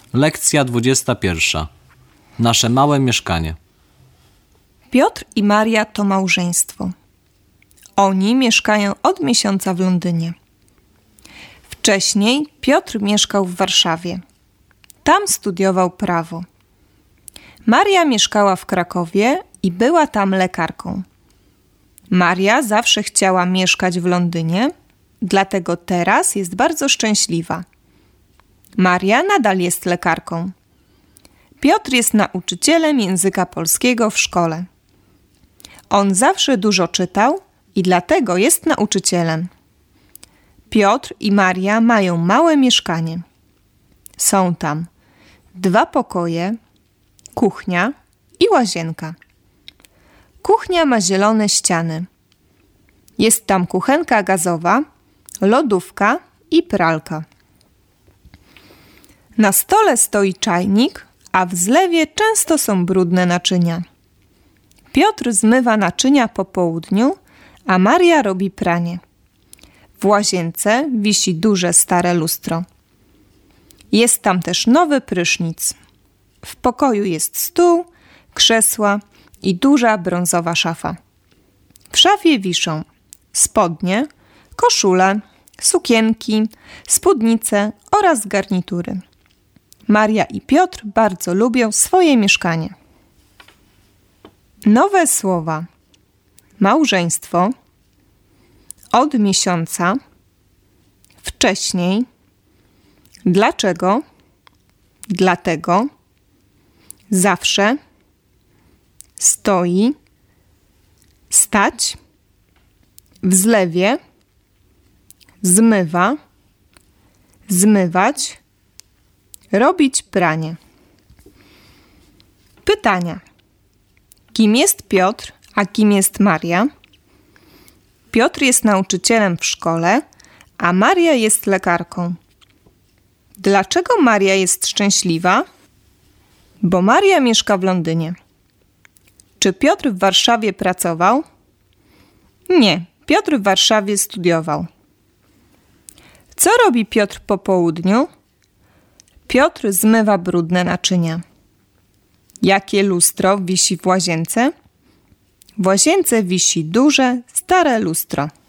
Lekcja 21. Nasze małe mieszkanie. Piotr i Maria to małżeństwo. Oni mieszkają od miesiąca w Londynie. Wcześniej Piotr mieszkał w Warszawie. Tam studiował prawo. Maria mieszkała w Krakowie i była tam lekarką. Maria zawsze chciała mieszkać w Londynie, dlatego teraz jest bardzo szczęśliwa. Maria nadal jest lekarką. Piotr jest nauczycielem języka polskiego w szkole. On zawsze dużo czytał i dlatego jest nauczycielem. Piotr i Maria mają małe mieszkanie. Są tam 2 pokoje, kuchnia i łazienka. Kuchnia ma zielone ściany. Jest tam kuchenka gazowa, lodówka i pralka. Na stole stoi czajnik, a w zlewie często są brudne naczynia. Piotr zmywa naczynia po południu, a Maria robi pranie. W łazience wisi duże stare lustro. Jest tam też nowy prysznic. W pokoju jest stół, krzesła i duża brązowa szafa. W szafie wiszą spodnie, koszule, sukienki, spódnice oraz garnitury. Maria i Piotr bardzo lubią swoje mieszkanie. Nowe słowa: małżeństwo, od miesiąca, wcześniej, dlaczego, dlatego, zawsze, stoi, stać, w zlewie, zmywa, zmywać, robić pranie. Pytania. Kim jest Piotr, a kim jest Maria? Piotr jest nauczycielem w szkole, a Maria jest lekarką. Dlaczego Maria jest szczęśliwa? Bo Maria mieszka w Londynie. Czy Piotr w Warszawie pracował? Nie, Piotr w Warszawie studiował. Co robi Piotr po południu? Piotr zmywa brudne naczynia. Jakie lustro wisi w łazience? W łazience wisi duże, stare lustro.